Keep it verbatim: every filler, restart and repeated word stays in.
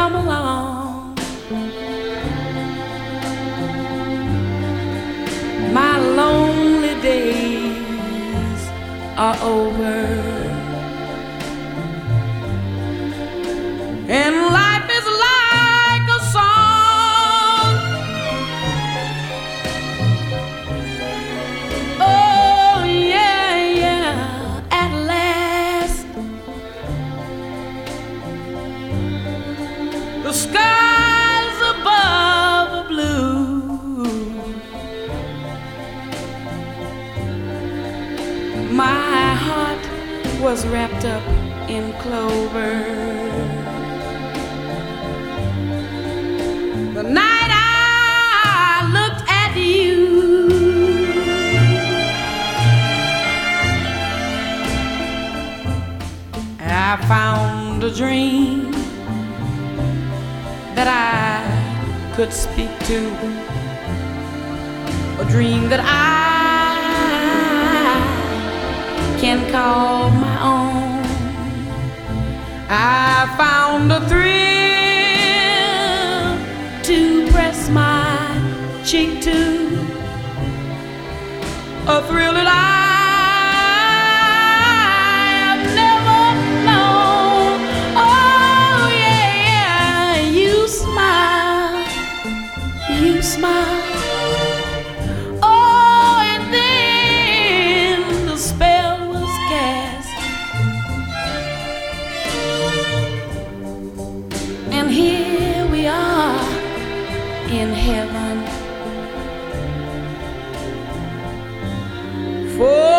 come along. My lonely days are over, and life is like a song. Oh yeah, yeah, at last the skies above are blue. My heart was wrapped up in clover the night I looked at you. I found a dream that I could speak to, a dream that I can call my own. I found a thrill to press my cheek to, a thrill that I have never known. Oh yeah, you smile, you smile. Oh, and then the spell was cast, and here we are in heaven. For